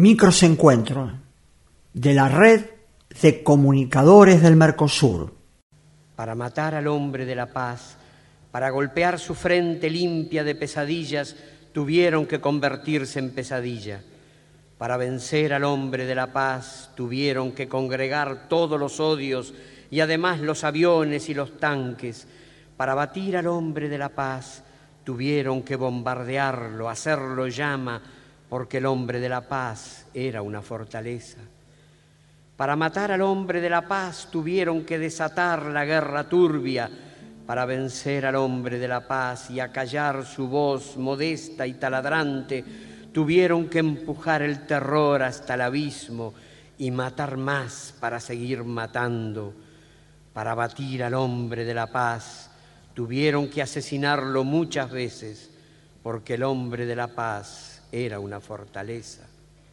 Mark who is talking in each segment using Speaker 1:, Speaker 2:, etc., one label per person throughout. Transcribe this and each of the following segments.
Speaker 1: Microencuentro de la Red de Comunicadores del Mercosur.
Speaker 2: Para matar al hombre de la paz, para golpear su frente limpia de pesadillas, tuvieron que convertirse en pesadilla. Para vencer al hombre de la paz, tuvieron que congregar todos los odios y además los aviones y los tanques. Para batir al hombre de la paz, tuvieron que bombardearlo, hacerlo llama, porque el hombre de la paz era una fortaleza. Para matar al hombre de la paz tuvieron que desatar la guerra turbia. Para vencer al hombre de la paz y acallar su voz modesta y taladrante, tuvieron que empujar el terror hasta el abismo y matar más para seguir matando. Para batir al hombre de la paz tuvieron que asesinarlo muchas veces, porque el hombre de la paz era una fortaleza.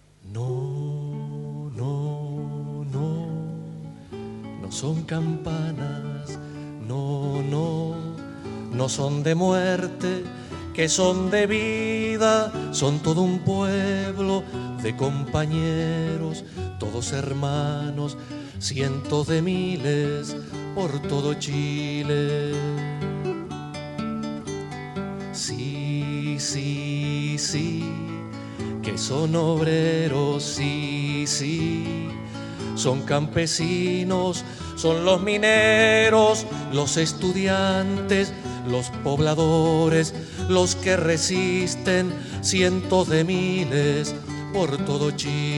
Speaker 3: No, no, no, no son campanas, no, no, no son de muerte, que son de vida, son todo un pueblo de compañeros, todos hermanos, cientos de miles por todo Chile. Sí, sí, sí, que son obreros, sí, sí, son campesinos, son los mineros, los estudiantes, los pobladores, los que resisten, cientos de miles por todo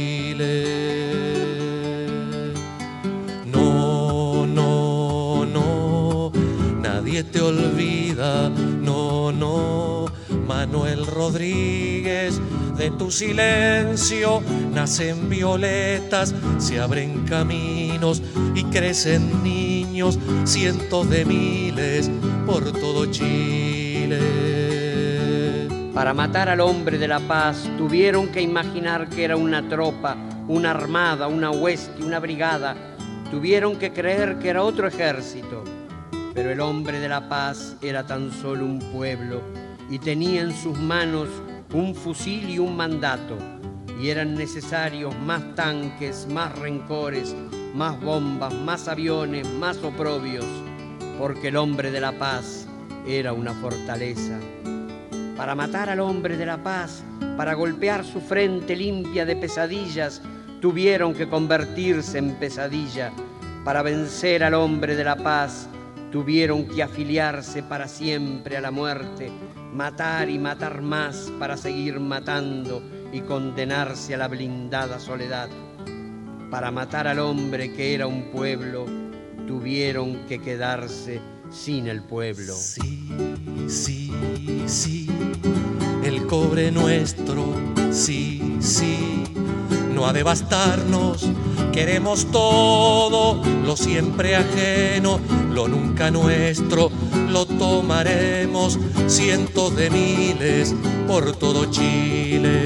Speaker 3: Chile. No, no, no, nadie te olvida, no, no, Manuel Rodríguez, de tu silencio nacen violetas, se abren caminos y crecen niños, cientos de miles por todo Chile.
Speaker 2: Para matar al hombre de la paz tuvieron que imaginar que era una tropa, una armada, una hueste, una brigada. Tuvieron que creer que era otro ejército. Pero el hombre de la paz era tan solo un pueblo y tenía en sus manos un fusil y un mandato. Y eran necesarios más tanques, más rencores, más bombas, más aviones, más oprobios, porque el hombre de la paz era una fortaleza. Para matar al hombre de la paz, para golpear su frente limpia de pesadillas, tuvieron que convertirse en pesadilla. Para vencer al hombre de la paz, tuvieron que afiliarse para siempre a la muerte, matar y matar más para seguir matando y condenarse a la blindada soledad. Para matar al hombre que era un pueblo, tuvieron que quedarse sin el pueblo.
Speaker 3: Sí, sí, sí, el cobre nuestro, sí, sí, no ha de bastarnos, queremos todo, lo siempre ajeno, lo nunca nuestro, lo tomaremos, cientos de miles por todo Chile.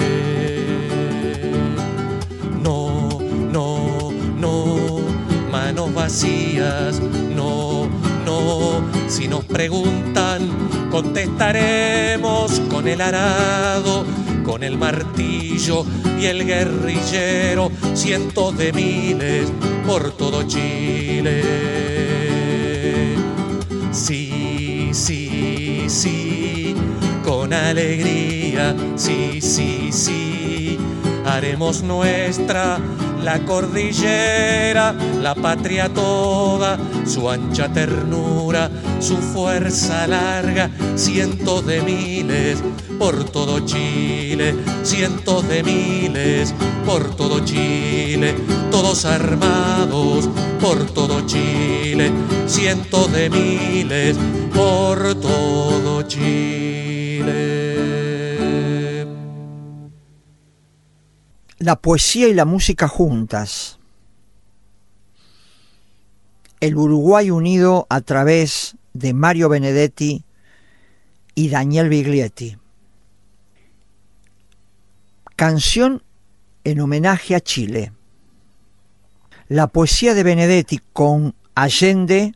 Speaker 3: No, no, no, manos vacías, no, no, si nos preguntan, contestaremos con el arado, con el martillo y el guerrillero, cientos de miles por todo Chile. Sí, sí, sí, con alegría, sí, sí, sí, haremos nuestra la cordillera, la patria toda, su ancha ternura, su fuerza larga, cientos de miles por todo Chile, cientos de miles por todo Chile, todos armados por todo Chile, cientos de miles por todo Chile.
Speaker 1: La poesía y la música juntas. El Uruguay unido a través de Mario Benedetti y Daniel Biglietti. Canción en homenaje a Chile. La poesía de Benedetti con Allende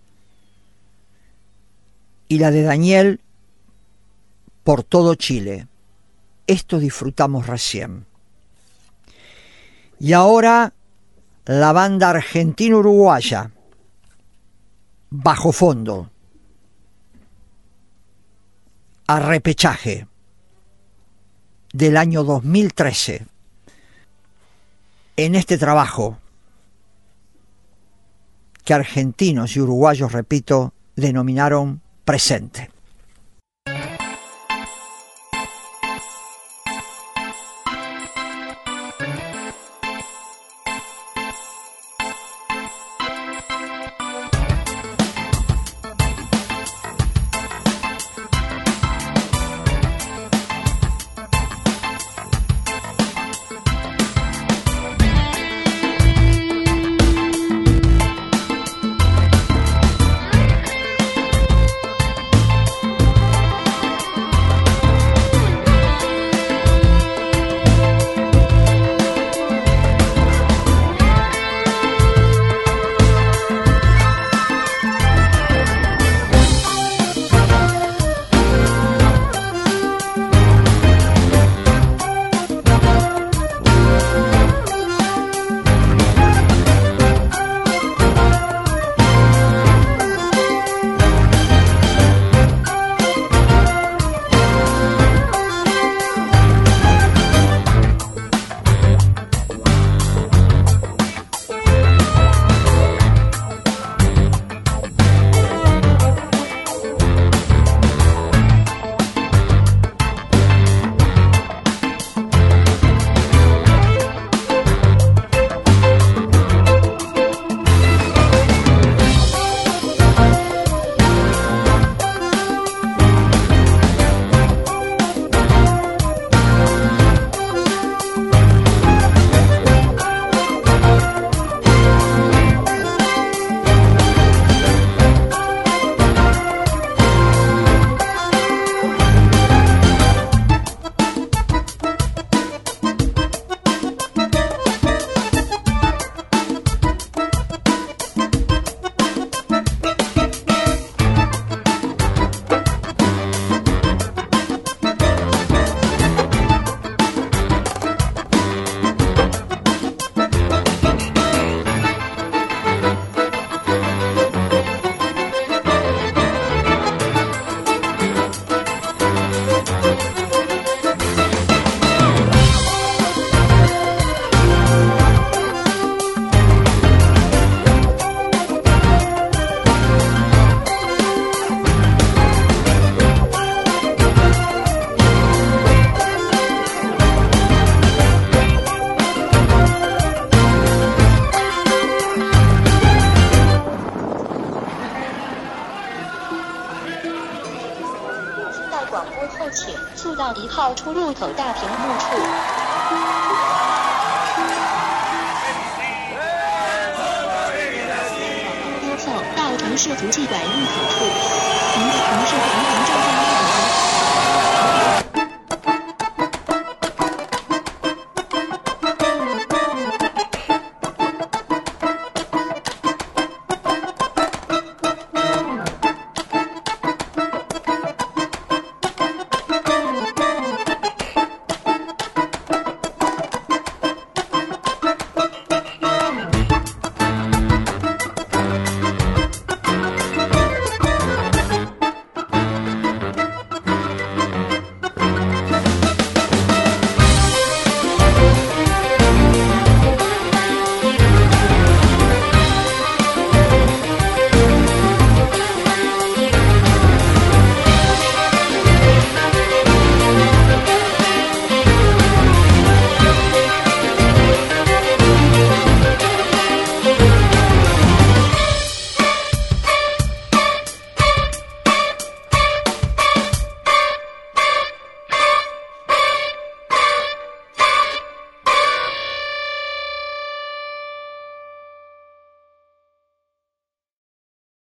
Speaker 1: y la de Daniel por todo Chile. Esto disfrutamos recién. Y ahora la banda argentino-uruguaya, Bajo Fondo, Arrepechaje, del año 2013. En este trabajo, que argentinos y uruguayos, repito, denominaron Presente.
Speaker 4: 1号出入口大屏幕处。播放到城市足迹馆入口